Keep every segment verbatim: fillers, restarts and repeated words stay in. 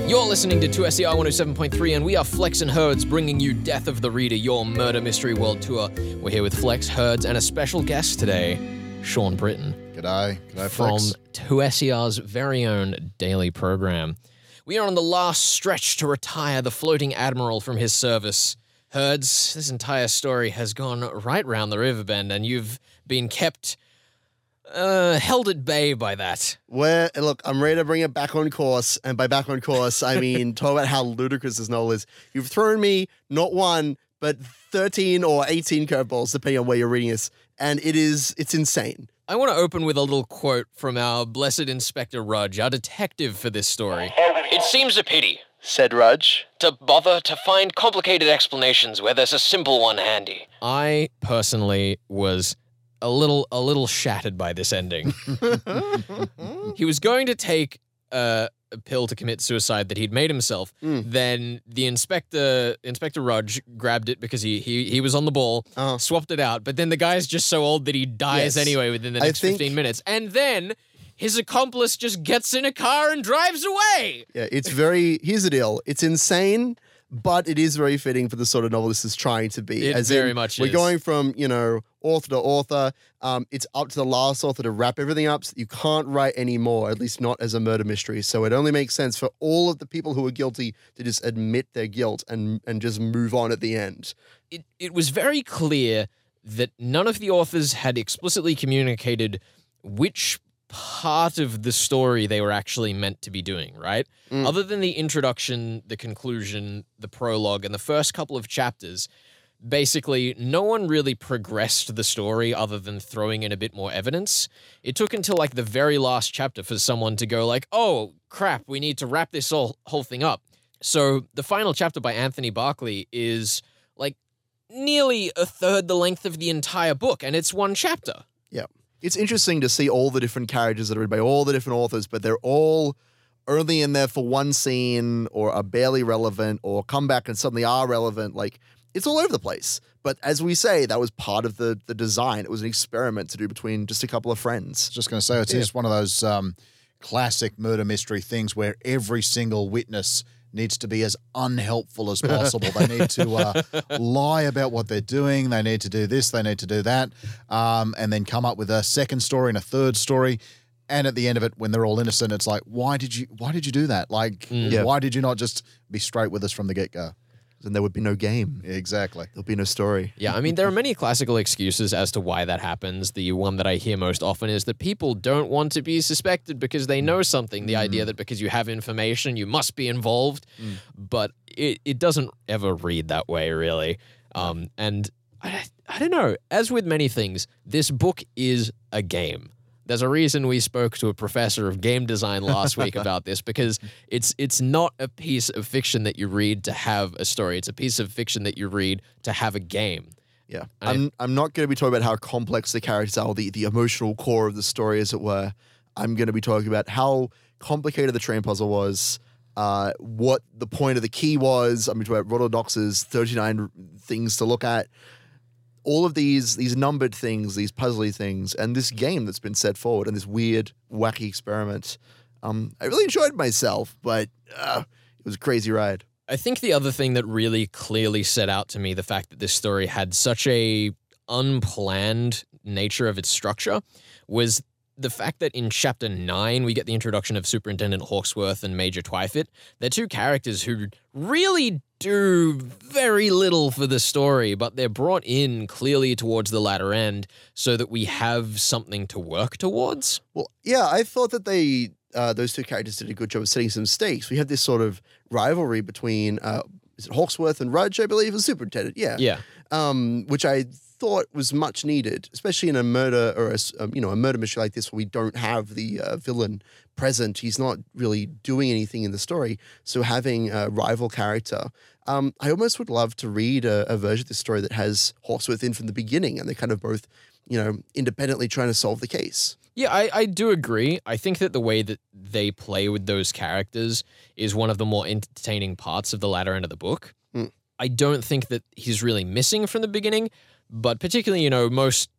You're listening to two S E R one oh seven point three, and we are Flex and Herds, bringing you Death of the Reader, your murder mystery world tour. We're here with Flex, Herds, and a special guest today, Sean Britton. G'day. G'day, From Flex. two S E R's very own daily program. We are on the last stretch to retire the floating admiral from his service. Herds, this entire story has gone right round the river bend, and you've been kept uh, held at bay by that. Where, look, I'm ready to bring it back on course, and by back on course, I mean, talk about how ludicrous this novel is. You've thrown me not one, but thirteen or eighteen curveballs, depending on where you're reading this, and it is, it's insane. I want to open with a little quote from our blessed Inspector Rudge, our detective for this story. It seems a pity, Said Rudge. to bother to find complicated explanations where there's a simple one handy. I personally was a little a little shattered by this ending. He was going to take uh, a pill to commit suicide that he'd made himself. Mm. Then the inspector, Inspector Rudge, grabbed it because he he he was on the ball, Uh-huh. swapped it out. But then the guy's just so old that he dies Yes. anyway within the I next think- fifteen minutes. And then his accomplice just gets in a car and drives away. Yeah, it's very, here's the deal. It's insane, but it is very fitting for the sort of novel this is trying to be. It As very in, much We're is. going from, you know, author to author. Um, it's up to the last author to wrap everything up so that you can't write anymore, at least not as a murder mystery. So it only makes sense for all of the people who are guilty to just admit their guilt and, and just move on at the end. It it was very clear that none of the authors had explicitly communicated which part of the story they were actually meant to be doing, right? Mm. Other than the introduction, the conclusion, the prologue, and the first couple of chapters, basically no one really progressed the story other than throwing in a bit more evidence. It took until like the very last chapter for someone to go like, oh, crap, we need to wrap this whole, whole thing up. So the final chapter by Anthony Barclay is like nearly a third the length of the entire book, and it's one chapter. Yeah. It's interesting to see all the different characters that are written by all the different authors, but they're all only in there for one scene or are barely relevant or come back and suddenly are relevant. Like, it's all over the place. But as we say, that was part of the the design. It was an experiment to do between just a couple of friends. Just going to say, it's Yeah. just one of those um, classic murder mystery things where every single witness needs to be as unhelpful as possible. They need to uh, lie about what they're doing. They need to do this. They need to do that. Um, and then come up with a second story and a third story. And at the end of it, when they're all innocent, it's like, why did you why did you do that? Like, Yeah. why did you not just be straight with us from the get-go? Then there would be no game. Exactly. There'll be no story. Yeah, I mean, there are many classical excuses as to why that happens. The one that I hear most often is that people don't want to be suspected because they know something. The idea that because you have information, you must be involved. But it, it doesn't ever read that way, really. Um, and I, I don't know. As with many things, this book is a game. There's a reason we spoke to a professor of game design last week about this, because it's it's not a piece of fiction that you read to have a story. It's a piece of fiction that you read to have a game. Yeah. I- I'm I'm not going to be talking about how complex the characters are, or the, the emotional core of the story, as it were. I'm going to be talking about how complicated the train puzzle was, uh, what the point of the key was. I'm talking about Rhododox's thirty-nine things to look at. All of these these numbered things, these puzzly things, and this game that's been set forward, and this weird, wacky experiment. Um, I really enjoyed myself, but uh, it was a crazy ride. I think the other thing that really clearly set out to me the fact that this story had such a unplanned nature of its structure was the fact that in chapter nine, we get the introduction of Superintendent Hawksworth and Major Twyford. They're two characters who really do very little for the story, but they're brought in clearly towards the latter end so that we have something to work towards. Well, yeah, I thought that they, uh, those two characters did a good job of setting some stakes. We had this sort of rivalry between, uh, is it Hawksworth and Rudge, I believe, and Superintendent, yeah. Yeah. Um, which I thought was much needed, especially in a murder or a, s- um, you know, a murder mystery like this where we don't have the uh, villain present. He's not really doing anything in the story. So having a rival character, um, I almost would love to read a, a version of this story that has Hawksworth in from the beginning and they're kind of both, you know, independently trying to solve the case. Yeah, I, I do agree. I think that the way that they play with those characters is one of the more entertaining parts of the latter end of the book. Mm. I don't think that he's really missing from the beginning, but particularly, you know, most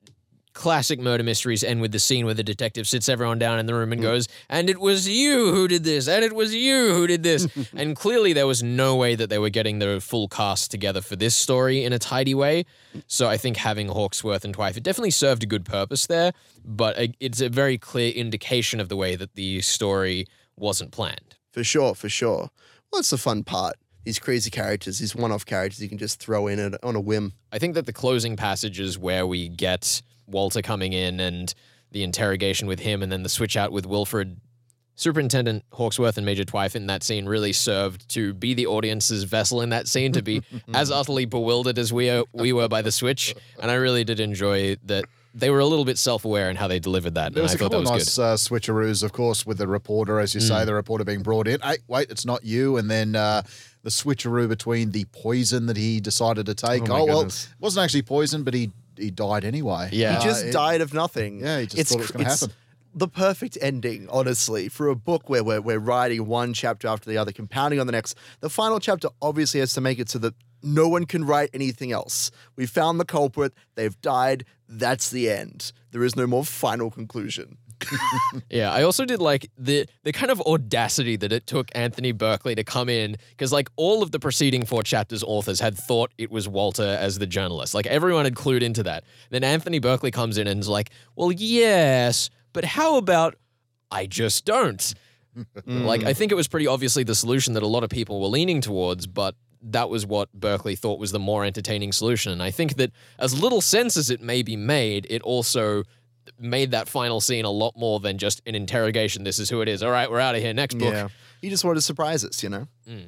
classic murder mysteries end with the scene where the detective sits everyone down in the room and goes, and it was you who did this, and it was you who did this. And clearly there was no way that they were getting the full cast together for this story in a tidy way. So I think having Hawksworth and Twyford definitely served a good purpose there, but it's a very clear indication of the way that the story wasn't planned. For sure, for sure. Well, that's the fun part. These crazy characters, these one-off characters you can just throw in it on a whim. I think that the closing passages where we get Walter coming in and the interrogation with him and then the switch out with Wilfred, Superintendent Hawksworth and Major Twyford in that scene really served to be the audience's vessel in that scene, to be as utterly bewildered as we, are, we were by the switch. And I really did enjoy that they were a little bit self-aware in how they delivered that. There was and a I thought couple that of was nice uh, switcheroos, of course, with the reporter, as you Mm. say, the reporter being brought in. Hey, wait, it's not you. And then uh, the switcheroo between the poison that he decided to take. Oh, my Oh, well, it goodness. wasn't actually poison, but he he died anyway. Yeah. He just Uh, it- died of nothing. Yeah, he just thought it was gonna it's happen. The perfect ending, honestly, for a book where we're, we're writing one chapter after the other, compounding on the next. The final chapter obviously has to make it so that no one can write anything else. We found the culprit. They've died. That's the end. There is no more final conclusion. Yeah, I also did like the the kind of audacity that it took Anthony Berkeley to come in, because like all of the preceding four chapters authors had thought it was Walter as the journalist. Like everyone had clued into that. Then Anthony Berkeley comes in and is like, well, yes, but how about I just don't? Like, I think it was pretty obviously the solution that a lot of people were leaning towards, but that was what Berkeley thought was the more entertaining solution. And I think that as little sense as it may be made, it also made that final scene a lot more than just an interrogation. This is who it is. All right, we're out of here. Next book. Yeah. He just wanted to surprise us, you know?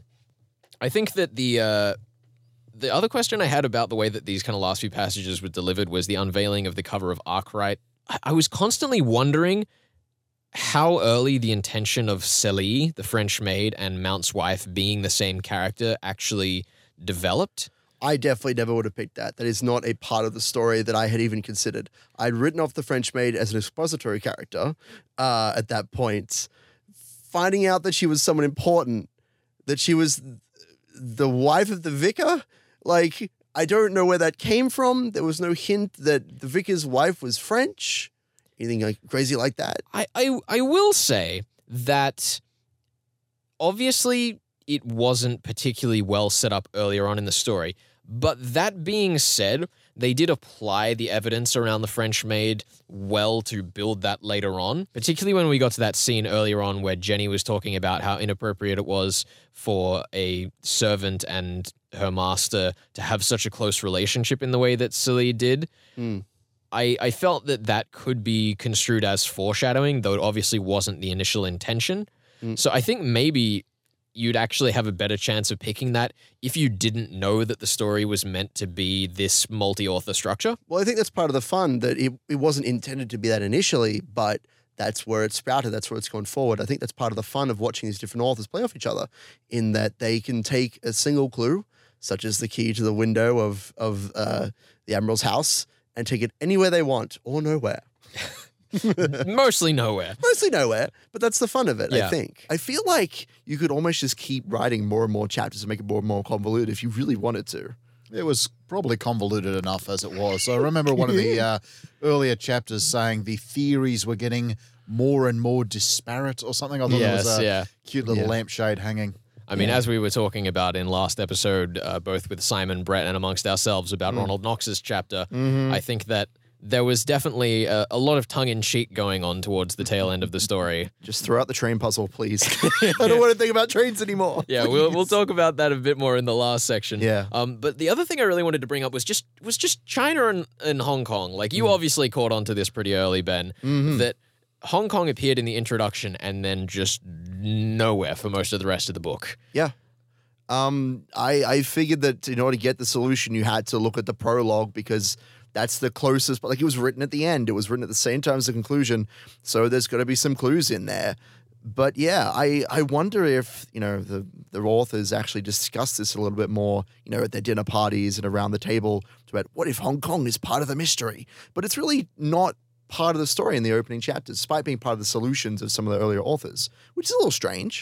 I think that the uh, the other question I had about the way that these kind of last few passages were delivered was the unveiling of the cover of Arkwright. I, I was constantly wondering how early the intention of Celie, the French maid, and Mount's wife being the same character actually developed. I definitely never would have picked that. That is not a part of the story that I had even considered. I'd written off the French maid as an expository character uh, at that point. Finding out that she was someone important, that she was the wife of the vicar, like, I don't know where that came from. There was no hint that the vicar's wife was French. Anything like crazy like that? I, I, I will say that obviously it wasn't particularly well set up earlier on in the story. But that being said, they did apply the evidence around the French maid well to build that later on, particularly when we got to that scene earlier on where Jenny was talking about how inappropriate it was for a servant and her master to have such a close relationship in the way that Celie did. Mm. I, I felt that that could be construed as foreshadowing, though it obviously wasn't the initial intention. Mm. So I think maybe you'd actually have a better chance of picking that if you didn't know that the story was meant to be this multi-author structure. Well, I think that's part of the fun, that it, it wasn't intended to be that initially, but that's where it sprouted. That's where it's gone forward. I think that's part of the fun of watching these different authors play off each other, in that they can take a single clue, such as the key to the window of, of uh, the Admiral's house, and take it anywhere they want or nowhere. Mostly nowhere. Mostly nowhere, but that's the fun of it, Yeah. I think. I feel like you could almost just keep writing more and more chapters and make it more and more convoluted if you really wanted to. It was probably convoluted enough as it was. So I remember one of the uh, earlier chapters saying the theories were getting more and more disparate or something. I thought Yes, it was a yeah. cute little Yeah. lampshade hanging. I mean, as we were talking about in last episode, uh, both with Simon, Brett, and amongst ourselves about Ronald Knox's chapter, I think that there was definitely a, a lot of tongue-in-cheek going on towards the tail end of the story. Just throw out the train puzzle, please. I don't want to think about trains anymore. Yeah, we'll we'll talk about that a bit more in the last section. Yeah. Um, but the other thing I really wanted to bring up was just was just China and, and Hong Kong. Like you obviously caught on to this pretty early, Ben. That Hong Kong appeared in the introduction and then just nowhere for most of the rest of the book. Yeah. Um, I, I figured that in order to get the solution, you had to look at the prologue, because that's the closest, but like it was written at the end. It was written at the same time as the conclusion. So there's got to be some clues in there. But yeah, I, I wonder if, you know, the, the authors actually discussed this a little bit more, you know, at their dinner parties and around the table about what if Hong Kong is part of the mystery? But it's really not part of the story in the opening chapters, despite being part of the solutions of some of the earlier authors, which is a little strange.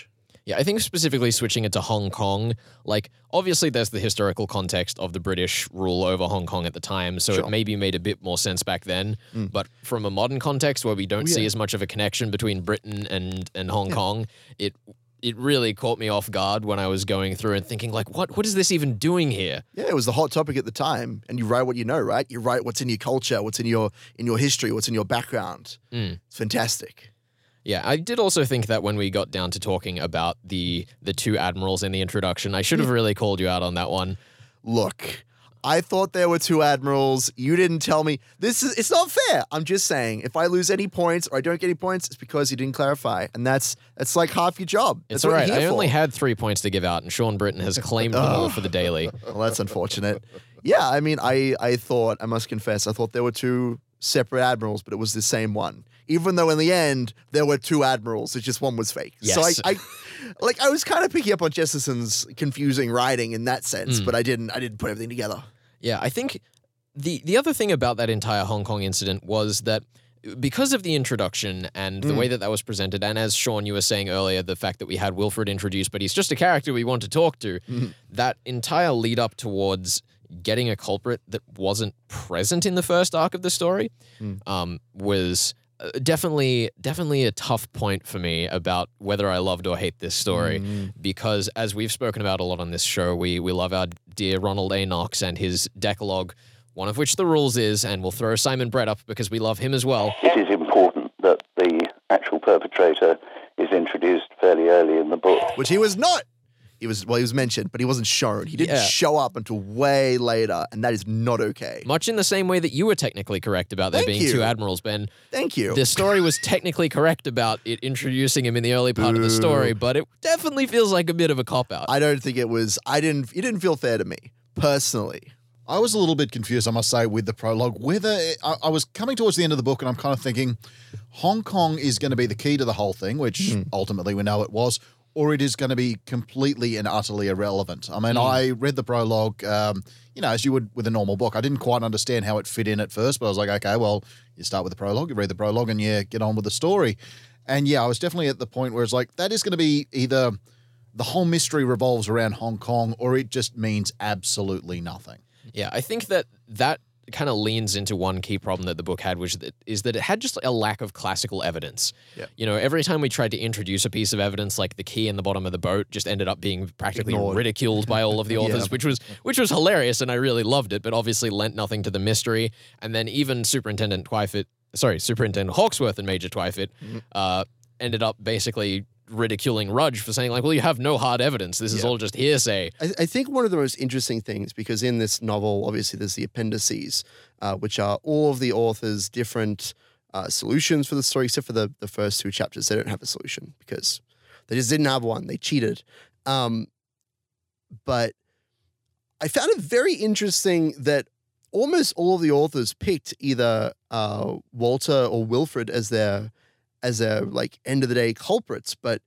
Yeah, I think specifically switching it to Hong Kong, like, obviously there's the historical context of the British rule over Hong Kong at the time, so Sure. it maybe made a bit more sense back then. Mm. But from a modern context where we don't Oh, yeah. see as much of a connection between Britain and, and Hong Kong, it it really caught me off guard when I was going through and thinking, like, what what is this even doing here? Yeah, it was the hot topic at the time, and you write what you know, right? You write what's in your culture, what's in your in your history, what's in your background. Mm. It's fantastic. Yeah, I did also think that when we got down to talking about the the two admirals in the introduction, I should have really called you out on that one. Look, I thought there were two admirals. You didn't tell me. This is it's not fair. I'm just saying, if I lose any points or I don't get any points, it's because you didn't clarify, and that's that's like half your job. That's It's what all right. you're I here only for. had three points to give out, and Sean Britton has claimed them all for the daily. Well, that's unfortunate. Yeah, I mean, I I thought I must confess, I thought there were two separate admirals, but it was the same one. Even though in the end there were two admirals, it's just one was fake. So I, Yes. I like I was kind of picking up on Jesterson's confusing writing in that sense, Mm. but I didn't I didn't put everything together. Yeah, I think the the other thing about that entire Hong Kong incident was that because of the introduction and the Mm. way that that was presented, and as Sean, you were saying earlier, the fact that we had Wilfred introduced, but he's just a character we want to talk to, Mhm. that entire lead up towards getting a culprit that wasn't present in the first arc of the story Mm. um, was uh, definitely definitely a tough point for me about whether I loved or hate this story. Mm. Because as we've spoken about a lot on this show, we we love our dear Ronald A. Knox and his Decalogue, one of which the rules is, and we'll throw Simon Brett up because we love him as well. It is important that the actual perpetrator is introduced fairly early in the book. Which he was not. He was well, he was mentioned, but he wasn't shown. He didn't Yeah. show up until way later, and that is not okay. Much in the same way that you were technically correct about there Thank being you. two admirals, Ben. Thank you. The story was technically correct about it introducing him in the early part of the Boo. story, but it definitely feels like a bit of a cop-out. I don't think it was. I didn't. It didn't feel fair to me personally. I was a little bit confused, I must say, with the prologue. Whether it, I, I was coming towards the end of the book and I'm kind of thinking Hong Kong is going to be the key to the whole thing, which ultimately we know it was, or it is going to be completely and utterly irrelevant. I mean, I read the prologue, um, you know, as you would with a normal book. I didn't quite understand how it fit in at first, but I was like, okay, well, you start with the prologue, you read the prologue, and you get on with the story. And yeah, I was definitely at the point where it's like, that is going to be either the whole mystery revolves around Hong Kong or it just means absolutely nothing. Yeah, I think that that kind of leans into one key problem that the book had, which that- is that it had just a lack of classical evidence. Yeah. You know, every time we tried to introduce a piece of evidence, like the key in the bottom of the boat, just ended up being practically Ignored. ridiculed by all of the authors, Yeah. which was which was hilarious, and I really loved it, but obviously lent nothing to the mystery. And then even Superintendent Twyford, sorry, Superintendent Hawksworth and Major Twyford, Mm-hmm. uh, ended up basically ridiculing Rudge for saying, like, well, you have no hard evidence. This is Yeah. all just hearsay. I, I think one of the most interesting things, because in this novel, obviously, there's the appendices, uh, which are all of the author's different uh, solutions for the story, except for the, the first two chapters. They don't have a solution because they just didn't have one. They cheated. Um, but I found it very interesting that almost all of the authors picked either uh, Walter or Wilfred as their as their like end of the day culprits, but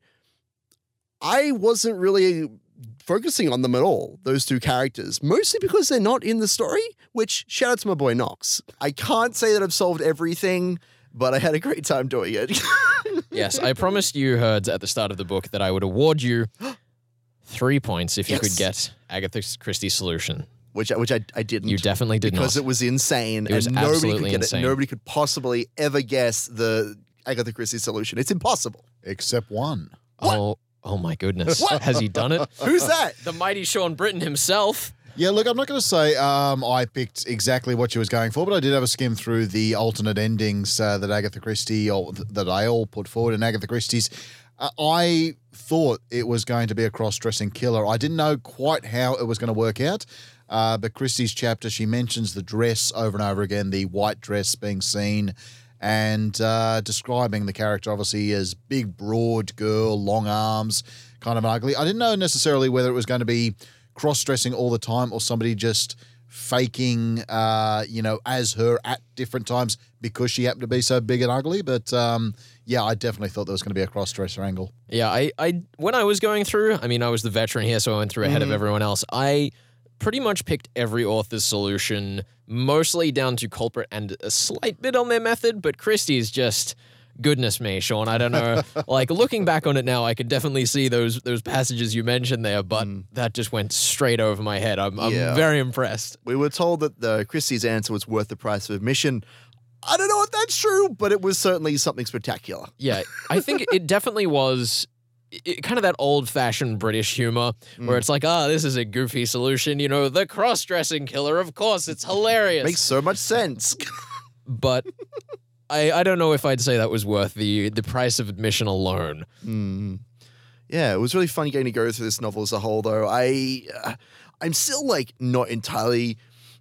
I wasn't really focusing on them at all, those two characters, mostly because they're not in the story, which shout out to my boy Knox. I can't say that I've solved everything, but I had a great time doing it. Yes, I promised you, Herds, at the start of the book that I would award you three points if you Yes. could get Agatha Christie's solution. which I, which I, I didn't. You definitely did because not. it was insane It was and nobody could absolutely get insane. it. Nobody could possibly ever guess the Agatha Christie solution. It's impossible. Except one. What? Oh, oh my goodness. What? Has he done it? Who's that? The mighty Sean Britton himself. Yeah, look, I'm not going to say um, I picked exactly what she was going for, but I did have a skim through the alternate endings uh, that Agatha Christie, or th- that I all put forward in Agatha Christie's. Uh, I thought it was going to be a cross-dressing killer. I didn't know quite how it was going to work out, uh, but Christie's chapter, she mentions the dress over and over again, the white dress being seen, and uh, describing the character obviously as big, broad girl, long arms, kind of ugly. I didn't know necessarily whether it was going to be cross-dressing all the time or somebody just faking, uh, you know, as her at different times because she happened to be so big and ugly. But, um, yeah, I definitely thought there was going to be a cross-dresser angle. Yeah, I, I when I was going through, I mean, I was the veteran here, so I went through ahead of everyone else. I pretty much picked every author's solution, mostly down to culprit and a slight bit on their method, but Christie's just goodness me, Sean, I don't know. Like, looking back on it now, I could definitely see those those passages you mentioned there, but Mm. that just went straight over my head. I'm, I'm Yeah. very impressed. We were told that the Christie's answer was worth the price of admission. I don't know if that's true, but it was certainly something spectacular. Yeah, I think it definitely was it, kind of that old-fashioned British humor where it's like, ah, this is a goofy solution. You know, the cross-dressing killer, of course, it's hilarious. Makes so much sense. But I, I don't know if I'd say that was worth the the price of admission alone. Mm. Yeah, it was really fun getting to go through this novel as a whole, though. I, uh, I'm still like not entirely.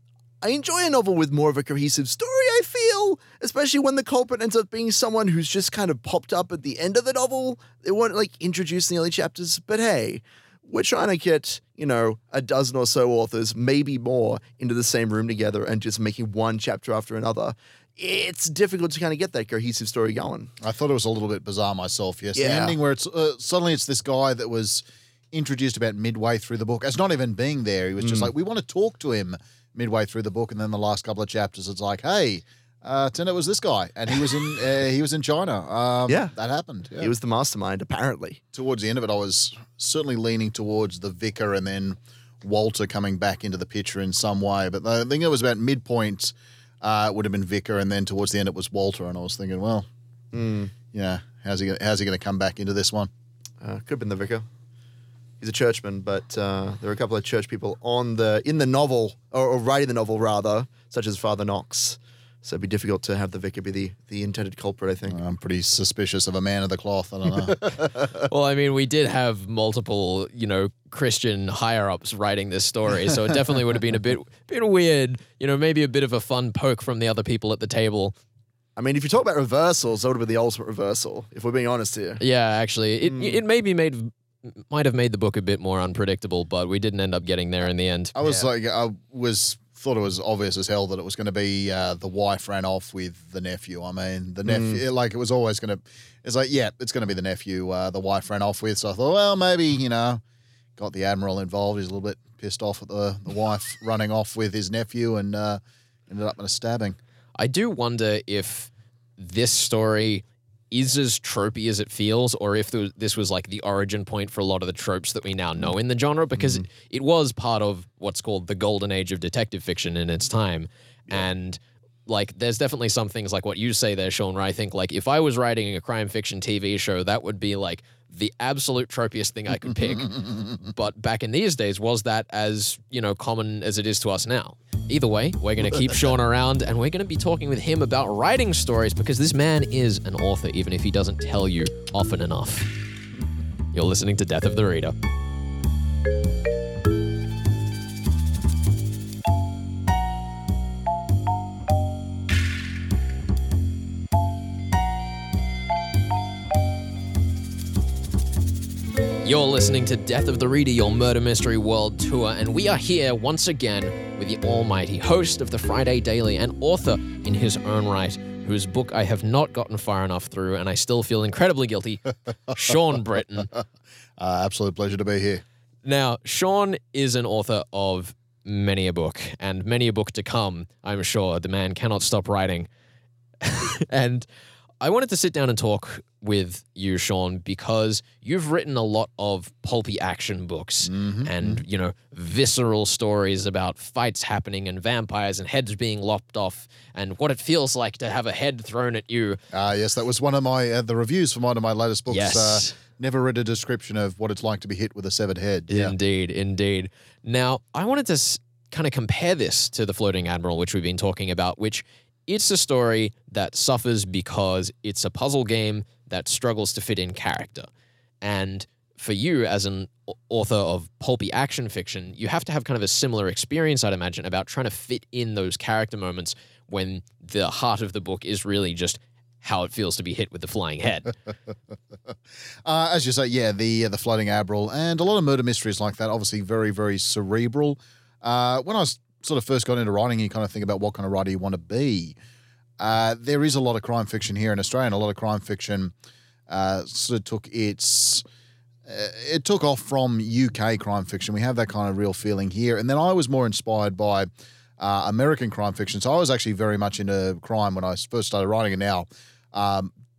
I enjoy a novel with more of a cohesive story, I feel, especially when the culprit ends up being someone who's just kind of popped up at the end of the novel. They weren't like introduced in the early chapters, but hey, we're trying to get, you know, a dozen or so authors, maybe more, into the same room together and just making one chapter after another. It's difficult to kind of get that cohesive story going. I thought it was a little bit bizarre myself, yes. The Yeah. ending where it's uh, suddenly it's this guy that was introduced about midway through the book as not even being there. He was just like, we want to talk to him midway through the book, and then the last couple of chapters, it's like, hey, uh, turn out it was this guy, and he was in uh, he was in China. Um, Yeah. that happened. Yeah. He was the mastermind, apparently. Towards the end of it, I was certainly leaning towards the vicar, and then Walter coming back into the picture in some way. But I think it was about midpoint. Uh, it would have been vicar, and then towards the end, it was Walter, and I was thinking, well, Mm. yeah, how's he gonna, how's he going to come back into this one? Uh, could have been the vicar. He's a churchman, but uh, there are a couple of church people on the in the novel, or, or writing the novel rather, such as Father Knox. So it'd be difficult to have the vicar be the, the intended culprit, I think. I'm pretty suspicious of a man of the cloth. I don't know. Well, I mean, we did have multiple, you know, Christian higher-ups writing this story, so it definitely would have been a bit, bit weird, you know, maybe a bit of a fun poke from the other people at the table. I mean, if you talk about reversals, that would have been the ultimate reversal, if we're being honest here. Yeah, actually, it it maybe made might have made the book a bit more unpredictable, but we didn't end up getting there in the end. I was like, I was thought it was obvious as hell that it was going to be uh, the wife ran off with the nephew. I mean, the nephew, like it was always going to. It's like, yeah, it's going to be the nephew. Uh, the wife ran off with. So I thought, well, maybe you know, got the admiral involved. He's a little bit pissed off at the the wife running off with his nephew, and uh, ended up in a stabbing. I do wonder if this story is as tropey as it feels, or if there was, this was like the origin point for a lot of the tropes that we now know in the genre, because it, it was part of what's called the golden age of detective fiction in its time. And like, there's definitely some things like what you say there, Sean, where I think like if I was writing a crime fiction T V show, that would be like the absolute tropiest thing I could pick. But back in these days, was that as, you know, common as it is to us now? Either way, we're going to keep Sean around, and we're going to be talking with him about writing stories, because this man is an author, even if he doesn't tell you often enough. You're listening to Death of the Reader. You're listening to Death of the Reader, your murder mystery world tour, and we are here once again with the almighty host of the Friday Daily and author in his own right, whose book I have not gotten far enough through, and I still feel incredibly guilty, Sean Britton. Uh, absolute pleasure to be here. Now, Sean is an author of many a book, and many a book to come, I'm sure. The man cannot stop writing. And I wanted to sit down and talk with you, Sean, because you've written a lot of pulpy action books and, you know, visceral stories about fights happening and vampires and heads being lopped off and what it feels like to have a head thrown at you. Uh, yes, that was one of my, uh, the reviews for one of my latest books. Yes. Uh, never read a description of what it's like to be hit with a severed head. Yeah. Indeed, indeed. Now, I wanted to s- kind of compare this to The Floating Admiral, which we've been talking about, which it's a story that suffers because it's a puzzle game that struggles to fit in character. And for you, as an au- author of pulpy action fiction, you have to have kind of a similar experience, I'd imagine, about trying to fit in those character moments when the heart of the book is really just how it feels to be hit with the flying head. Uh, as you say, yeah, the uh, the Floating Admiral and a lot of murder mysteries like that, obviously very, very cerebral. Uh, when I was sort of first got into writing, you kind of think about what kind of writer you want to be. Uh, there is a lot of crime fiction here in Australia, and a lot of crime fiction uh, sort of took its... Uh, it took off from U K crime fiction. We have that kind of real feeling here. And then I was more inspired by uh, American crime fiction. So I was actually very much into crime when I first started writing, and now um,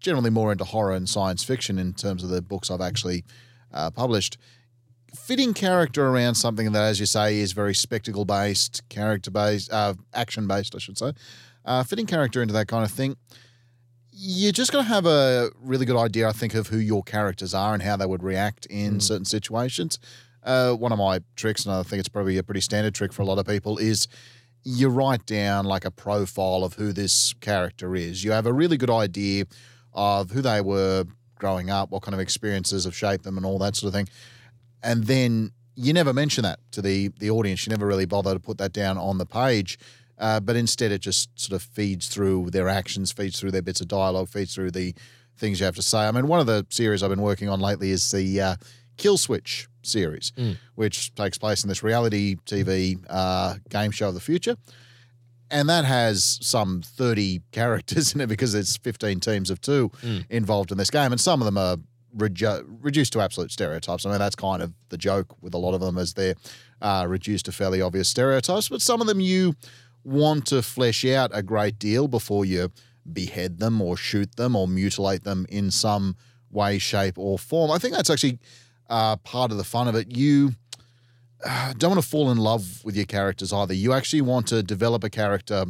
generally more into horror and science fiction in terms of the books I've actually uh, published. Fitting character around something that, as you say, is very spectacle-based, character-based, uh, action-based, I should say. Uh, fitting character into that kind of thing. You're just going to have a really good idea, I think, of who your characters are and how they would react in mm. certain situations. Uh, one of my tricks, and I think it's probably a pretty standard trick for a lot of people, is you write down like a profile of who this character is. You have a really good idea of who they were growing up, what kind of experiences have shaped them and all that sort of thing. And then you never mention that to the, the audience. You never really bother to put that down on the page. Uh, but instead it just sort of feeds through their actions, feeds through their bits of dialogue, feeds through the things you have to say. I mean, one of the series I've been working on lately is the uh, Kill Switch series, mm. which takes place in this reality T V uh, game show of the future. And that has some thirty characters in it because there's fifteen teams of two mm. involved in this game. And some of them are reju- reduced to absolute stereotypes. I mean, that's kind of the joke with a lot of them, as they're uh, reduced to fairly obvious stereotypes. But some of them you want to flesh out a great deal before you behead them or shoot them or mutilate them in some way, shape, or form. I think that's actually uh, part of the fun of it. You uh, don't want to fall in love with your characters either. You actually want to develop a character,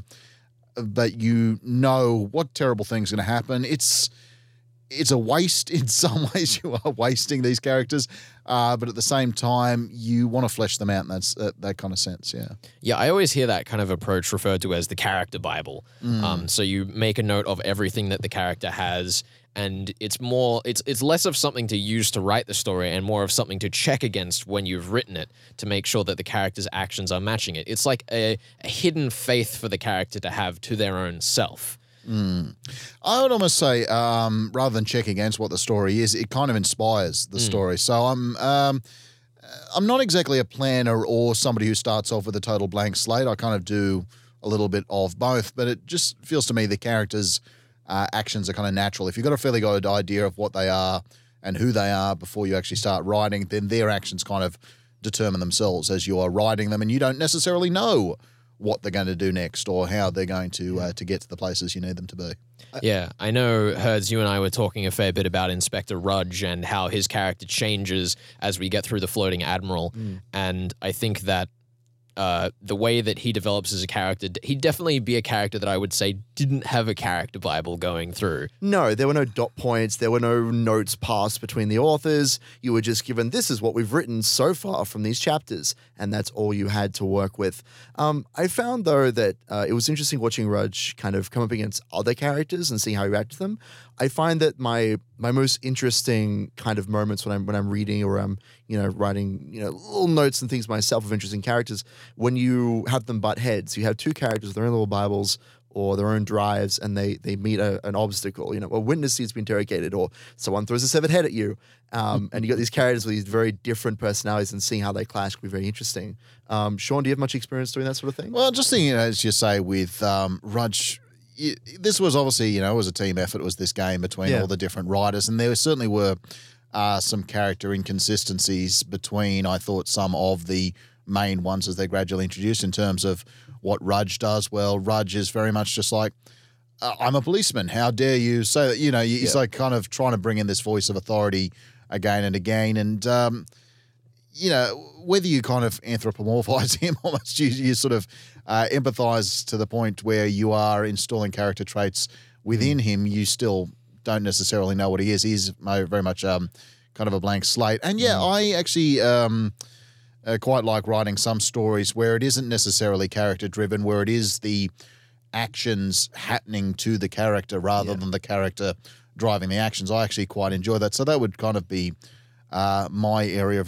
but you know what terrible thing's going to happen. It's it's a waste in some ways. You are wasting these characters, uh, but at the same time, you want to flesh them out in that, uh, that kind of sense, yeah. Yeah, I always hear that kind of approach referred to as the character Bible. Mm. Um, so you make a note of everything that the character has, and it's more, it's it's less of something to use to write the story and more of something to check against when you've written it to make sure that the character's actions are matching it. It's like a, a hidden faith for the character to have to their own self. Mm. I would almost say, um, rather than check against what the story is, it kind of inspires the mm. story. So I'm, um, I'm not exactly a planner or somebody who starts off with a total blank slate. I kind of do a little bit of both, but it just feels to me the characters' uh, actions are kind of natural. If you've got a fairly good idea of what they are and who they are before you actually start writing, then their actions kind of determine themselves as you are writing them, and you don't necessarily know what they're going to do next or how they're going to uh, to get to the places you need them to be. Yeah, I know, Herds, you and I were talking a fair bit about Inspector Rudge and how his character changes as we get through the Floating Admiral, mm. and I think that uh, the way that he develops as a character, he'd definitely be a character that I would say didn't have a character Bible going through. No, there were no dot points. There were no notes passed between the authors. You were just given, this is what we've written so far from these chapters, and that's all you had to work with. Um, I found, though, that uh, it was interesting watching Rudge kind of come up against other characters and see how he reacted to them. I find that my my most interesting kind of moments when I'm when I'm reading or I'm you know writing you know little notes and things myself of interesting characters, when you have them butt heads. You have two characters with their own little Bibles or their own drives, and they they meet a, an obstacle. You know, a witness needs to be interrogated, or someone throws a severed head at you, um, and you got these characters with these very different personalities, and seeing how they clash can be very interesting. Um, Sean, do you have much experience doing that sort of thing? Well, just thinking, as you say, with um, Rudge. This was obviously, you know, it was a team effort. It was this game between yeah. all the different writers, and there certainly were uh, some character inconsistencies between, I thought, some of the main ones as they gradually introduced in terms of what Rudge does. Well, Rudge is very much just like, uh, I'm a policeman. How dare you say that? You know, he's yeah. like kind of trying to bring in this voice of authority again and again. And, um, you know, whether you kind of anthropomorphize him, almost you, you sort of uh, empathize to the point where you are installing character traits within mm. him, you still don't necessarily know what he is. He's very much um, kind of a blank slate. And yeah, mm. I actually um, uh, quite like writing some stories where it isn't necessarily character driven, where it is the actions happening to the character rather yeah. than the character driving the actions. I actually quite enjoy that. So that would kind of be Uh, my area of,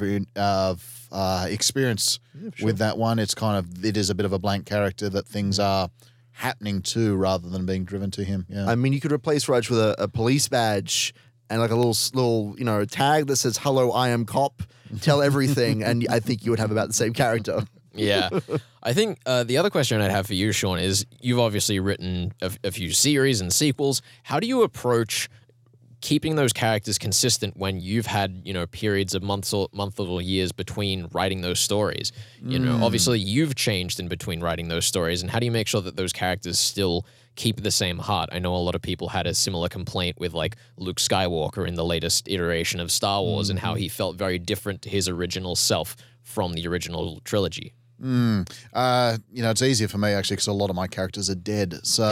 of uh, experience yeah, sure. with that one. It's kind of, it is a bit of a blank character that things are happening to rather than being driven to him. Yeah. I mean, you could replace Rudge with a, a police badge and like a little, little, you know, tag that says, hello, I am cop, tell everything. And I think you would have about the same character. Yeah. I think uh, the other question I'd have for you, Sean, is you've obviously written a, a few series and sequels. How do you approach keeping those characters consistent when you've had, you know, periods of months or months or years between writing those stories. You know, obviously you've changed in between writing those stories, and how do you make sure that those characters still keep the same heart? I know a lot of people had a similar complaint with like Luke Skywalker in the latest iteration of Star Wars, and how he felt very different to his original self from the original trilogy. Mm. Uh, you know, it's easier for me actually because a lot of my characters are dead. So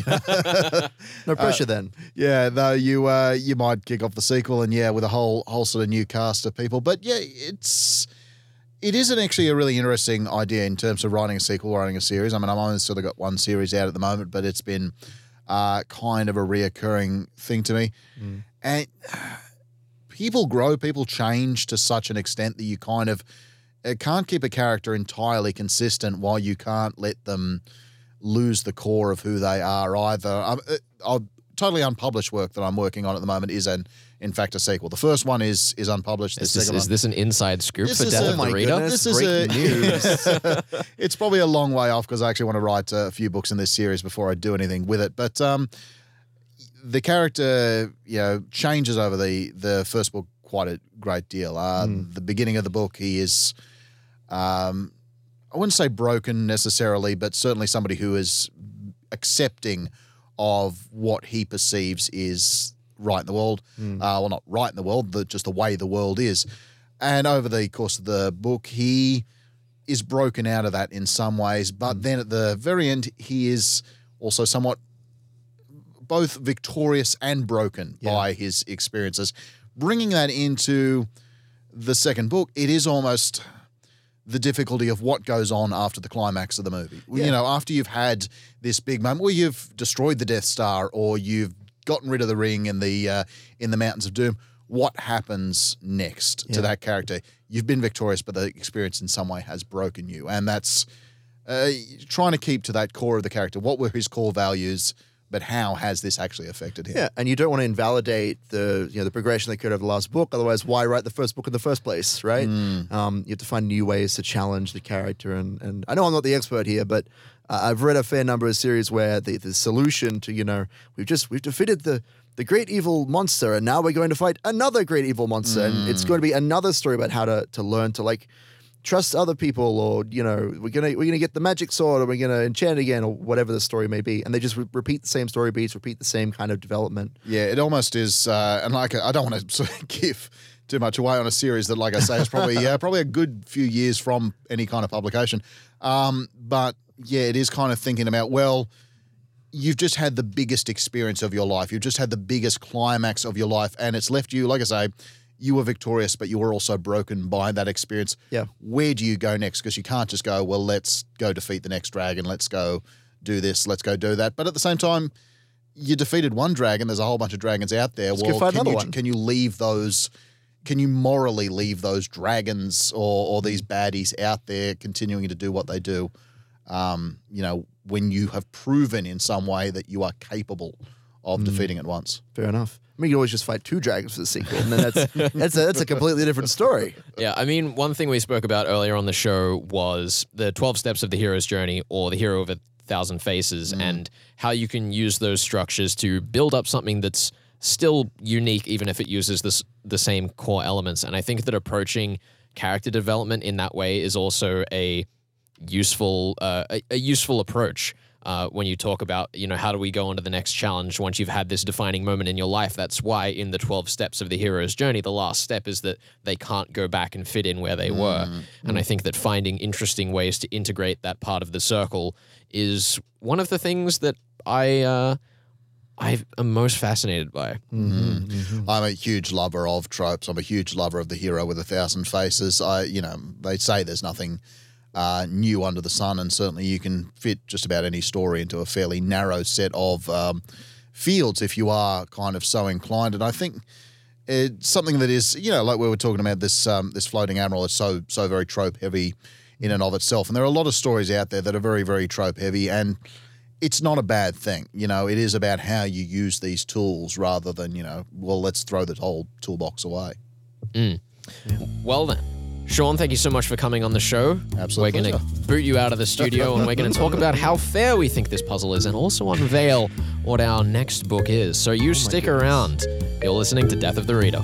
uh, No pressure then. yeah, though you uh, you might kick off the sequel, and yeah, with a whole whole sort of new cast of people. But yeah, it's it isn't actually a really interesting idea in terms of writing a sequel, writing a series. I mean, I've only sort of got one series out at the moment, but it's been uh, kind of a reoccurring thing to me. Mm. And people grow, people change to such an extent that you kind of it can't keep a character entirely consistent while you can't let them lose the core of who they are either. Um, uh, totally unpublished work that I'm working on at the moment is, an, in fact, a sequel. The first one is is unpublished. The Is this, second is one, this an inside scoop This for is Death a- of Oh the my Reader? goodness. This is Breaking a it's probably a long way off because I actually want to write a few books in this series before I do anything with it. But um, the character, you know, changes over the the first book quite a great deal. Uh, Mm. The beginning of the book, he is. Um, I wouldn't say broken necessarily, but certainly somebody who is accepting of what he perceives is right in the world. Mm. Uh, well, not right in the world, but just the way the world is. And over the course of the book, he is broken out of that in some ways. But Mm. then at the very end, he is also somewhat both victorious and broken Yeah. by his experiences. Bringing that into the second book, it is almost the difficulty of what goes on after the climax of the movie. Yeah. You know, after you've had this big moment where you've destroyed the Death Star or you've gotten rid of the ring in the uh, in the Mountains of Doom, what happens next Yeah. to that character? You've been victorious, but the experience in some way has broken you. And that's uh, trying to keep to that core of the character. What were his core values, but how has this actually affected him? Yeah, and you don't want to invalidate the you know the progression they could have the last book. Otherwise, why write the first book in the first place, right? Mm. Um, you have to find new ways to challenge the character. And and I know I'm not the expert here, but uh, I've read a fair number of series where the, the solution to you know we've just we've defeated the the great evil monster, and now we're going to fight another great evil monster, and it's going to be another story about how to to learn to like. Trust other people, or you know, we're gonna we're gonna get the magic sword, or we're gonna enchant again, or whatever the story may be, and they just re- repeat the same story beats, repeat the same kind of development. Yeah, it almost is, uh, and like I don't want to sort of give too much away on a series that, like I say, is probably uh, probably a good few years from any kind of publication. Um, but yeah, it is kind of thinking about, well, you've just had the biggest experience of your life, you've just had the biggest climax of your life, and it's left you, like I say, you were victorious, but you were also broken by that experience. Yeah. Where do you go next? Because you can't just go, well, let's go defeat the next dragon. Let's go do this. Let's go do that. But at the same time, you defeated one dragon. There's a whole bunch of dragons out there. Let's well, go fight can another you, one. Can you leave those, can you morally leave those dragons or, or these baddies out there continuing to do what they do, um, you know, when you have proven in some way that you are capable of Mm. defeating it once? Fair enough. I mean, you can always just fight two dragons for the sequel, and then that's that's a, that's a completely different story. Yeah, I mean, one thing we spoke about earlier on the show was the twelve steps of the hero's journey, or the hero of a thousand faces, and how you can use those structures to build up something that's still unique, even if it uses this the same core elements. And I think that approaching character development in that way is also a useful uh, a, a useful approach. Uh, when you talk about, you know, how do we go on to the next challenge once you've had this defining moment in your life? That's why in the twelve steps of the hero's journey, the last step is that they can't go back and fit in where they were. And I think that finding interesting ways to integrate that part of the circle is one of the things that I uh, I am most fascinated by. I'm a huge lover of tropes. I'm a huge lover of the hero with a thousand faces. I, you know, they say there's nothing uh, new under the sun, and certainly you can fit just about any story into a fairly narrow set of um, fields if you are kind of so inclined. And I think it's something that is, you know, like we were talking about this um, this floating admiral is so so very trope heavy in and of itself, and there are a lot of stories out there that are very very trope heavy, and it's not a bad thing. You know, it is about how you use these tools rather than, you know, well, let's throw the whole toolbox away. Well then, Sean, thank you so much for coming on the show. Absolute We're going to pleasure. boot you out of the studio and we're going to talk about how fair we think this puzzle is and also unveil what our next book is. So you stick around You're listening to Death of the Reader.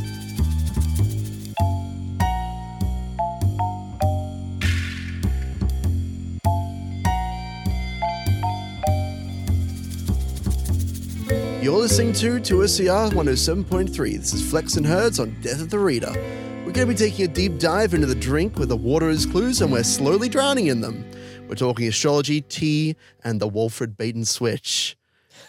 You're listening to two S C R one oh seven point three. This is Flex and Herds on Death of the Reader. We're going to be taking a deep dive into the drink where the water is clues and we're slowly drowning in them. We're talking astrology, tea, and the Walfred bait and switch.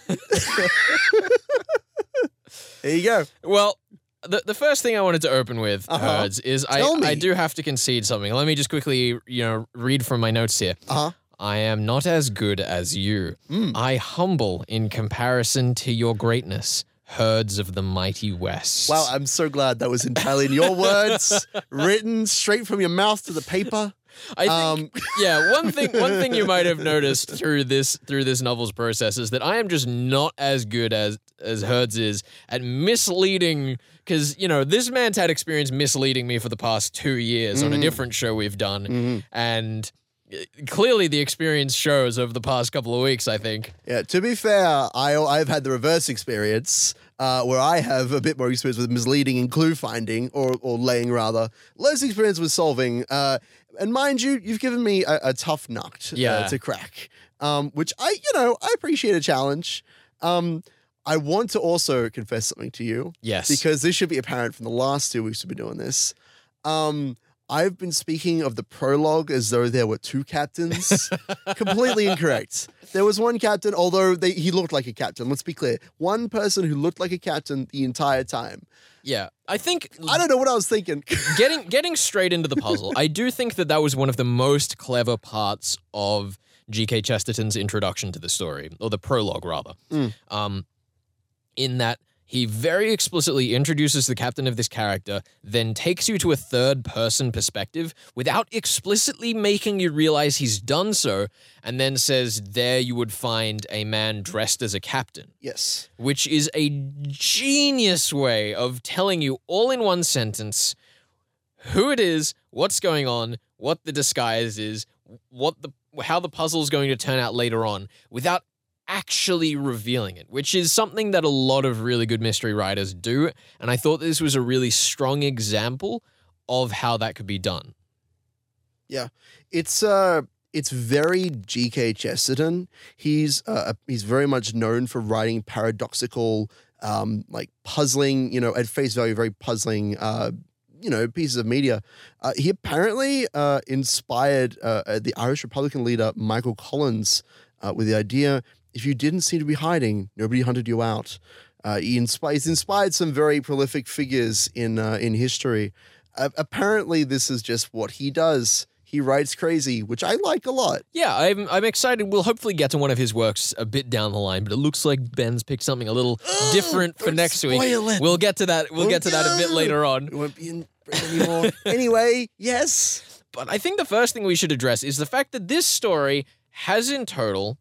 There you go. Well, the the first thing I wanted to open with, Uh-huh. Herds, is I, Tell me. I do have to concede something. Let me just quickly, you know, read from my notes here. Uh-huh. I am not as good as you. Mm. I humble in comparison to your greatness, herds of the mighty West. Wow, I'm so glad that was entirely in your words, written straight from your mouth to the paper. I think, Um, yeah, one thing one thing you might have noticed through this through this novel's process is that I am just not as good as as Herds is at misleading, because, you know, this man's had experience misleading me for the past two years on a different show we've done, Mhm. and uh, clearly the experience shows over the past couple of weeks, I think. Yeah, to be fair, I, I've had the reverse experience uh, where I have a bit more experience with misleading and clue finding, or, or laying rather, less experience with solving. Uh, and mind you, you've given me a, a tough nut Yeah. uh, to crack, um, which I, you know, I appreciate a challenge. Um, I want to also confess something to you. Yes. Because this should be apparent from the last two weeks we've been doing this. Um, I've been speaking of the prologue as though there were two captains. Completely incorrect. There was one captain, although they, he looked like a captain. Let's be clear. One person who looked like a captain the entire time. Yeah, I think I don't know what I was thinking. getting getting straight into the puzzle, I do think that that was one of the most clever parts of G K Chesterton's introduction to the story, or the prologue, rather. Mm. Um, in that he very explicitly introduces the captain of this character, then takes you to a third-person perspective without explicitly making you realize he's done so, and then says, there you would find a man dressed as a captain. Yes. Which is a genius way of telling you all in one sentence who it is, what's going on, what the disguise is, what the how the puzzle is going to turn out later on, without actually revealing it, which is something that a lot of really good mystery writers do, and I thought this was a really strong example of how that could be done. Yeah. It's uh it's very G K Chesterton. He's uh he's very much known for writing paradoxical, um, like puzzling, you know, at face value, very puzzling uh you know, pieces of media. Uh, he apparently uh, inspired uh, the Irish Republican leader Michael Collins uh, with the idea, if you didn't seem to be hiding, nobody hunted you out. Uh, he inspi- he's inspired some very prolific figures in uh, in history. Uh, apparently, this is just what he does. He writes crazy, which I like a lot. Yeah, I'm I'm excited. We'll hopefully get to one of his works a bit down the line, but it looks like Ben's picked something a little different for don't next week. spoil it. We'll get to that. We'll get to that a bit later on. It won't be in Britain anymore. Anyway, yes. But I think the first thing we should address is the fact that this story has in total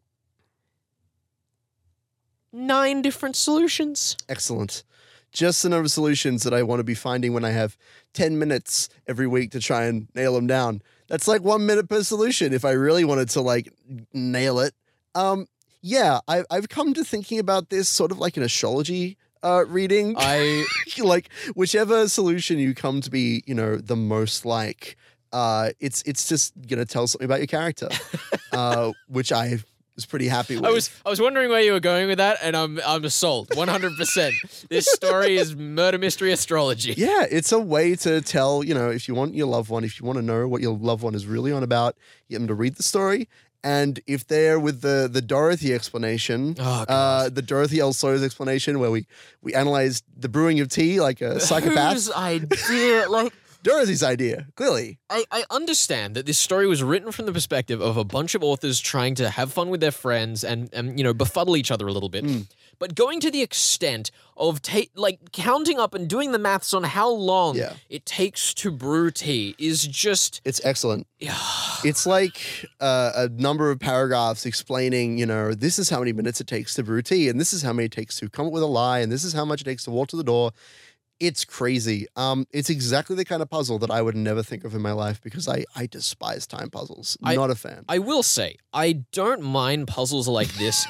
nine different solutions. Excellent. Just the number of solutions that I want to be finding when I have ten minutes every week to try and nail them down. That's like one minute per solution if I really wanted to like nail it. Um, yeah, I, I've come to thinking about this sort of like an astrology uh, reading. I like whichever solution you come to be, you know, the most like, uh, it's it's just gonna tell something about your character, uh, which I was pretty happy with. I was I was wondering where you were going with that, and I'm I'm sold one hundred percent. This story is murder mystery astrology. Yeah, it's a way to tell, you know, if you want your loved one, if you want to know what your loved one is really on about, you get them to read the story. And if they're with the the Dorothy explanation, Oh, God. uh, the Dorothy L. Sayers explanation, where we we analyzed the brewing of tea like a psychopath. Whose idea? Like, Dorothy's idea, clearly. I, I understand that this story was written from the perspective of a bunch of authors trying to have fun with their friends and, and you know, befuddle each other a little bit. Mm. But going to the extent of, ta- like, counting up and doing the maths on how long Yeah. it takes to brew tea is just... It's excellent. It's like uh, a number of paragraphs explaining, you know, this is how many minutes it takes to brew tea, and this is how many it takes to come up with a lie, and this is how much it takes to walk to the door. It's crazy. Um, it's exactly the kind of puzzle that I would never think of in my life because I, I despise time puzzles. I- Not a fan. I will say, I don't mind puzzles like this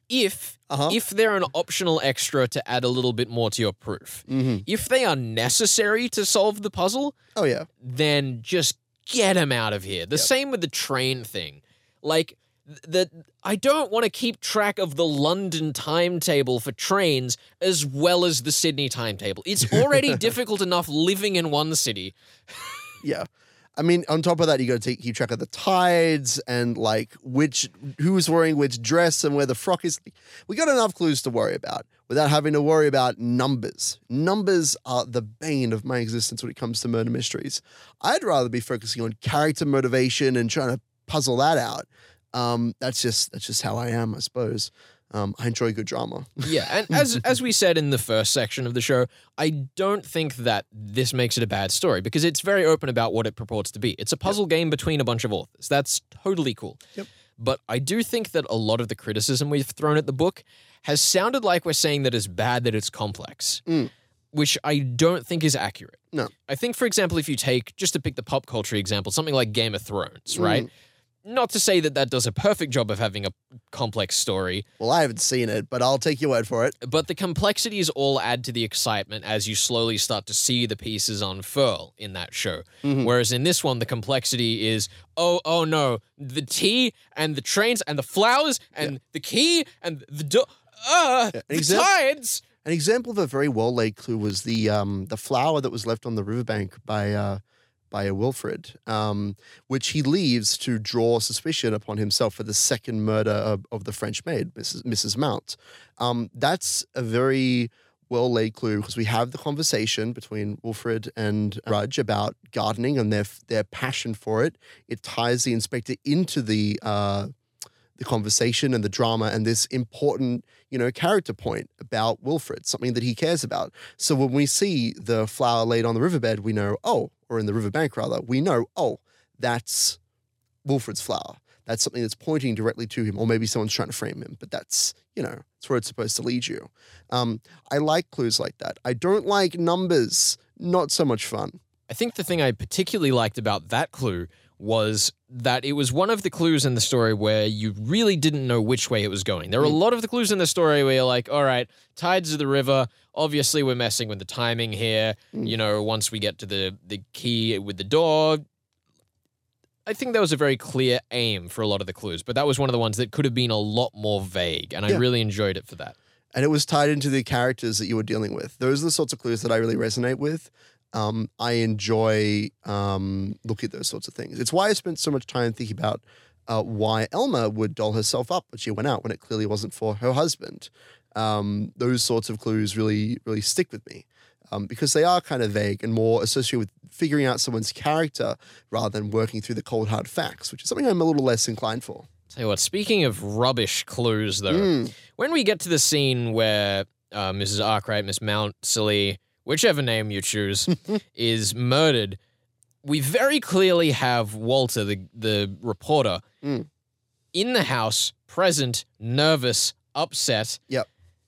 if Uh-huh. if they're an optional extra to add a little bit more to your proof. Mhm. If they are necessary to solve the puzzle, Oh, yeah. then just get them out of here. The Yep. same with the train thing. Like, th- the I don't want to keep track of the London timetable for trains as well as the Sydney timetable. It's already difficult enough living in one city. Yeah. I mean, on top of that, you got to take, keep track of the tides and like which who's wearing which dress and where the frock is. We got enough clues to worry about without having to worry about numbers. Numbers are the bane of my existence when it comes to murder mysteries. I'd rather be focusing on character motivation and trying to puzzle that out. Um, that's just that's just how I am, I suppose. Um, I enjoy good drama. Yeah, and as as we said in the first section of the show, I don't think that this makes it a bad story because it's very open about what it purports to be. It's a puzzle yep. game between a bunch of authors. That's totally cool. Yep. But I do think that a lot of the criticism we've thrown at the book has sounded like we're saying that it's bad that it's complex, mm. which I don't think is accurate. No. I think, for example, if you take, just to pick the pop culture example, something like Game of Thrones, Mm. right? Not to say that that does a perfect job of having a complex story. Well, I haven't seen it, but I'll take your word for it. But the complexities all add to the excitement as you slowly start to see the pieces unfurl in that show. Mm-hmm. Whereas in this one, the complexity is, oh, oh no, the tea and the trains and the flowers and yeah. the key and the do- uh, yeah. the example, tides. An example of a very well-laid clue was the um, the flower that was left on the riverbank by... Uh, by a Wilfred, um, which he leaves to draw suspicion upon himself for the second murder of, of the French maid, Missus Missus Mount. Um, that's a very well-laid clue because we have the conversation between Wilfred and Rudge about gardening and their their passion for it. It ties the inspector into the uh, the conversation and the drama and this important, you know, character point about Wilfred, something that he cares about. So when we see the flower laid on the riverbed, we know, oh, or in the riverbank rather, we know, oh, that's Wilfred's flower. That's something that's pointing directly to him, or maybe someone's trying to frame him, but that's, you know, that's where it's supposed to lead you. Um, I like clues like that. I don't like numbers. Not so much fun. I think the thing I particularly liked about that clue was that it was one of the clues in the story where you really didn't know which way it was going. There were a lot of the clues in the story where you're like, all right, tides of the river, obviously we're messing with the timing here. Mm. You know, once we get to the, the key with the door, I think that was a very clear aim for a lot of the clues, but that was one of the ones that could have been a lot more vague, and I Yeah. really enjoyed it for that. And it was tied into the characters that you were dealing with. Those are the sorts of clues that I really resonate with. Um, I enjoy um, looking at those sorts of things. It's why I spent so much time thinking about uh, why Elma would doll herself up when she went out when it clearly wasn't for her husband. Um, those sorts of clues really, really stick with me um, because they are kind of vague and more associated with figuring out someone's character rather than working through the cold hard facts, which is something I'm a little less inclined for. Tell you what, speaking of rubbish clues, though, Mm. when we get to the scene where uh, Missus Arkwright, Miss Mountsley, whichever name you choose, is murdered, we very clearly have Walter, the, the reporter, Mm. in the house, present, nervous, upset. Yep.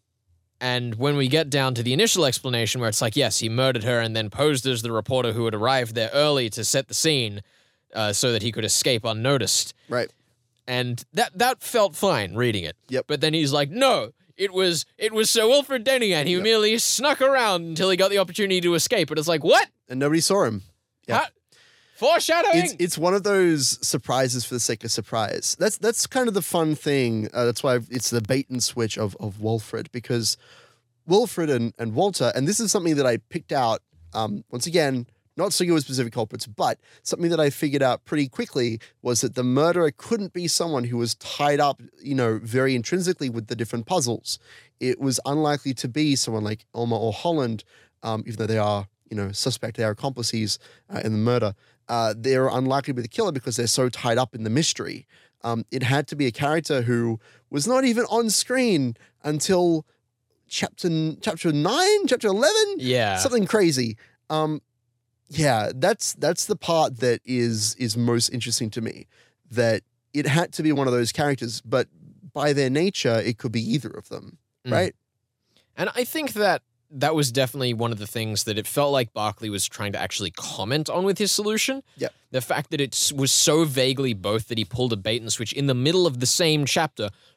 And when we get down to the initial explanation where it's like, yes, he murdered her and then posed as the reporter who had arrived there early to set the scene uh, so that he could escape unnoticed. Right. And that that felt fine reading it. Yep. But then he's like, no, it was it was Sir Wilfred Denny, and he Yep. merely snuck around until he got the opportunity to escape. And it's like, what? And nobody saw him. Yeah. How- Foreshadowing. It's it's one of those surprises for the sake of surprise. That's that's kind of the fun thing. Uh, that's why it's the bait and switch of of Wilfred, because Wilfred and, and Walter, and this is something that I picked out, um, once again, not single with specific culprits, but something that I figured out pretty quickly was that the murderer couldn't be someone who was tied up, you know, very intrinsically with the different puzzles. It was unlikely to be someone like Elma or Holland, um, even though they are, you know, suspect, they are accomplices uh, in the murder. Uh, they're unlikely to be the killer because they're so tied up in the mystery. Um, it had to be a character who was not even on screen until chapter chapter nine, chapter eleven, Yeah. something crazy. Um, yeah, that's that's the part that is is most interesting to me. That it had to be one of those characters, but by their nature, it could be either of them, Mm. right? And I think that that was definitely one of the things that it felt like Barclay was trying to actually comment on with his solution. Yep. The fact that it s- was so vaguely both that he pulled a bait and switch in the middle of the same chapter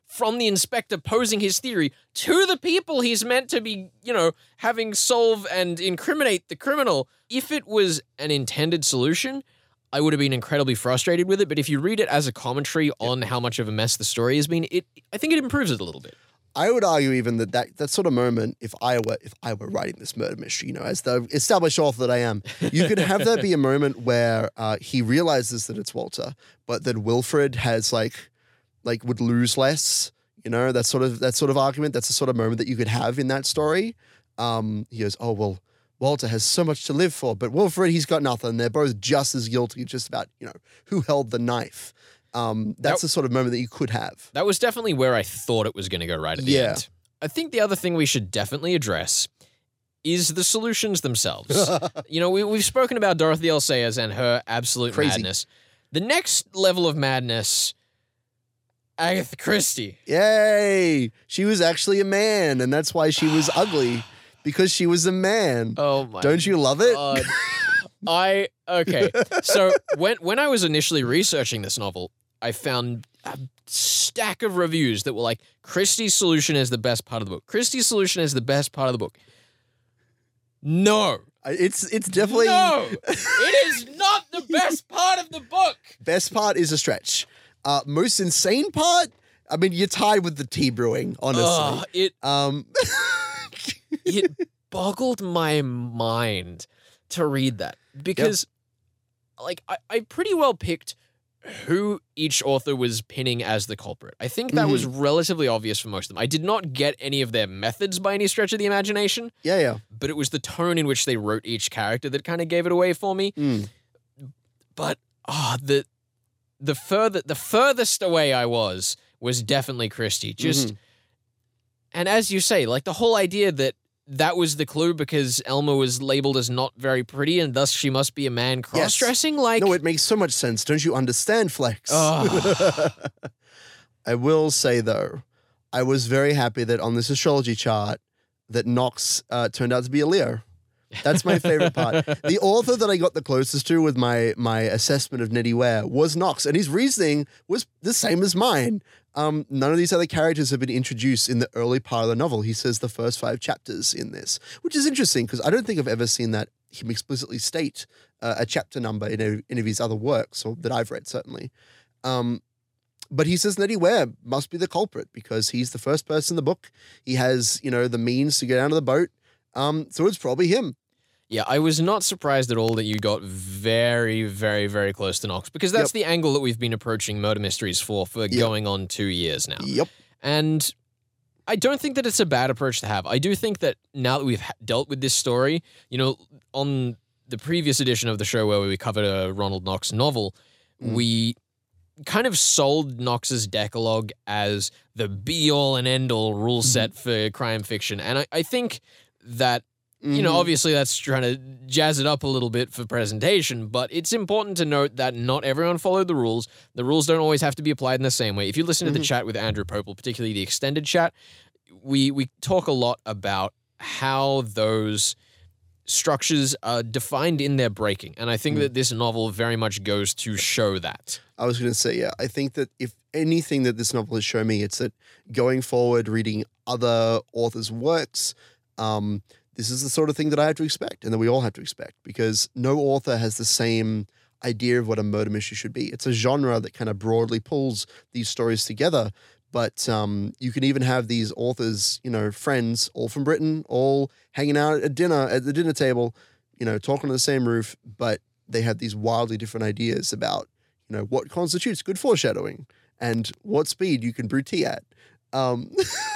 from the inspector posing his theory to the people he's meant to be, you know, having solve and incriminate the criminal. If it was an intended solution, I would have been incredibly frustrated with it. But if you read it as a commentary on how much of a mess the story has been, it I think it improves it a little bit. I would argue even that, that that sort of moment, if I were if I were writing this murder mystery, you know, as the established author that I am, you could have that be a moment where uh, he realizes that it's Walter, but that Wilfred has like like would lose less. You know, that sort of that sort of argument. That's the sort of moment that you could have in that story. Um, he goes, oh well, Walter has so much to live for, but Wilfred, he's got nothing. They're both just as guilty, just about you know who held the knife. Um, that's that, the sort of moment that you could have. That was definitely where I thought it was going to go right at the Yeah. end. I think the other thing we should definitely address is the solutions themselves. you know, we, we've spoken about Dorothy L. Sayers and her absolute Crazy. madness. The next level of madness, Agatha Christie. Yay! She was actually a man, and that's why she was ugly, because she was a man. Oh my Don't you love it? God. I, okay. So when, when I was initially researching this novel, I found a stack of reviews that were like, Christie's solution is the best part of the book. Christie's solution is the best part of the book. No. It's it's definitely No. It is not the best part of the book. best part is a stretch. Uh, most insane part. I mean, you're tied with the tea brewing, honestly. Ugh, it Um, it boggled my mind to read that because, like, I, I pretty well picked who each author was pinning as the culprit. I think that was relatively obvious for most of them. I did not get any of their methods by any stretch of the imagination, yeah, yeah. but it was the tone in which they wrote each character that kind of gave it away for me. Mm. But ah, the the further the furthest away I was was definitely Christie. Just Mhm. and as you say, like the whole idea that that was the clue because Elma was labeled as not very pretty and thus she must be a man cross-dressing. Like, No, it makes so much sense. Don't you understand, Flex? Ugh. I will say, though, I was very happy that on this astrology chart that Knox uh, turned out to be a Leo. That's my favorite part. The author that I got the closest to with my my assessment of Nettie Ware was Knox, and his reasoning was the same as mine. Um, none of these other characters have been introduced in the early part of the novel. He says the first five chapters in this, which is interesting because I don't think I've ever seen that him explicitly state uh, a chapter number in a, any of his other works, or that I've read certainly. Um, but he says Nettie Ware must be the culprit because he's the first person in the book. He has, you know, the means to get out of the boat. Um, so it's probably him. yeah, I was not surprised at all that you got very, very, very close to Knox because that's Yep. the angle that we've been approaching murder mysteries for for going on two years now. Yep. And I don't think that it's a bad approach to have. I do think that now that we've ha- dealt with this story, you know, on the previous edition of the show where we covered a Ronald Knox novel, Mm. we kind of sold Knox's Decalogue as the be-all and end-all rule set for crime fiction. And I, I think that, you know, Mhm. obviously that's trying to jazz it up a little bit for presentation, but it's important to note that not everyone followed the rules. The rules don't always have to be applied in the same way. If you listen to the chat with Andrew Popel, particularly the extended chat, we we talk a lot about how those structures are defined in their breaking. And I think that this novel very much goes to show that. I was going to say, yeah, I think that if anything that this novel has shown me, it's that going forward, reading other authors' works, um, this is the sort of thing that I have to expect and that we all have to expect because no author has the same idea of what a murder mystery should be. It's a genre that kind of broadly pulls these stories together. But um, you can even have these authors, you know, friends, all from Britain, all hanging out at dinner, at the dinner table, you know, talking on the same roof, but they have these wildly different ideas about, you know, what constitutes good foreshadowing and what speed you can brew tea at. Um,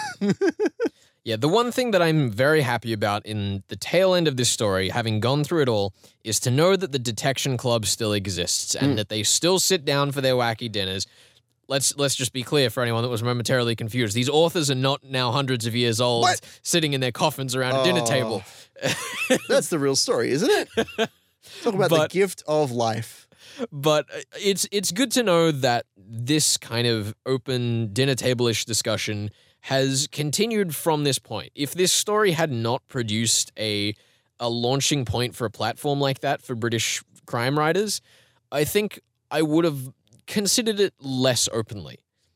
Yeah, the one thing that I'm very happy about in the tail end of this story, having gone through it all, is to know that the Detection Club still exists and that they still sit down for their wacky dinners. Let's let's just be clear for anyone that was momentarily confused. These authors are not now hundreds of years old, What? sitting in their coffins around a dinner Oh. table. That's the real story, isn't it? Talk about the But- gift of life. But it's it's good to know that this kind of open dinner table-ish discussion has continued from this point. If this story had not produced a a launching point for a platform like that for British crime writers, I think I would have considered it less openly.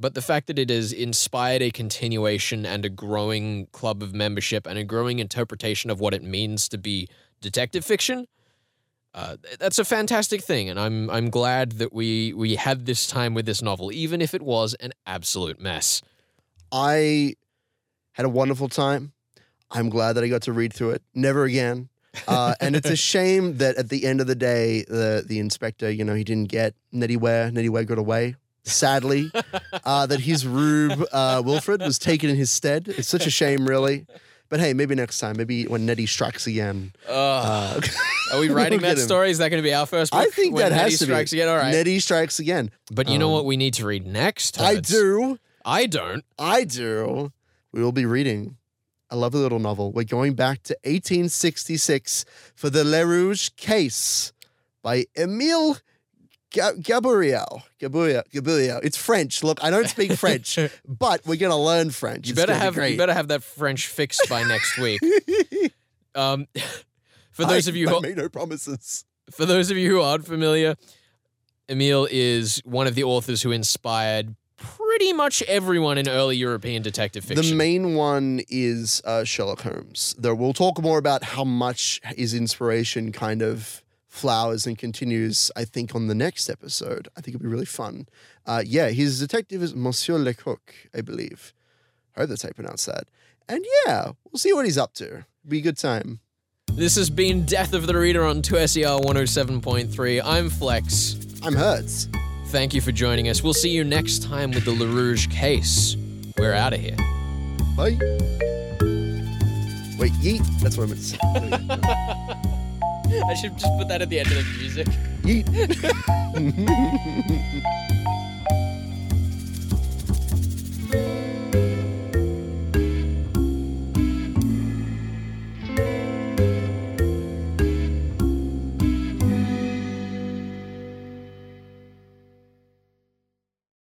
But the fact that it has inspired a continuation and a growing club of membership and a growing interpretation of what it means to be detective fiction, uh, that's a fantastic thing. And I'm I'm glad that we we had this time with this novel, even if it was an absolute mess. I had a wonderful time. I'm glad that I got to read through it. Never again. Uh, and it's a shame that at the end of the day, the the inspector, you know, he didn't get Nettie Ware. Nettie Ware got away. Sadly, uh, that his rube uh, Wilfred was taken in his stead. It's such a shame, really. But hey, maybe next time. Maybe when Nettie strikes again. Uh, Uh, are we writing we'll that get him. story? Is that going to be our first book? I think when that Nettie has to strikes be. again? All right. Nettie strikes again. But you know Um, what we need to read next? I Hertz? do. I don't. I do. We will be reading a lovely little novel. We're going back to eighteen sixty-six for the Le Rouge Case by Emile Ga- Gaboriau. Gaboriau. Gaboriau. It's French. Look, I don't speak French, but we're going to learn French. You It's better gonna be have great. you better have that French fixed by next week. Um, for those I, of you I who made no promises. for those of you who aren't familiar, Emile is one of the authors who inspired pretty much everyone in early European detective fiction. The main one is uh, Sherlock Holmes. There, we'll talk more about how much his inspiration kind of flowers and continues, I think, on the next episode. I think it'll be really fun. Uh, yeah, his detective is Monsieur Lecoq, I believe. I hope that's how you pronounce that. And yeah, we'll see what he's up to. Be a good time. This has been Death of the Reader on two S E R one oh seven point three. I'm Flex. I'm Hertz. Thank you for joining us. We'll see you next time with the Le Rouge Case. We're out of here. Bye. Wait, yeet. That's what I meant to say. I should just put that at the end of the music. Yeet.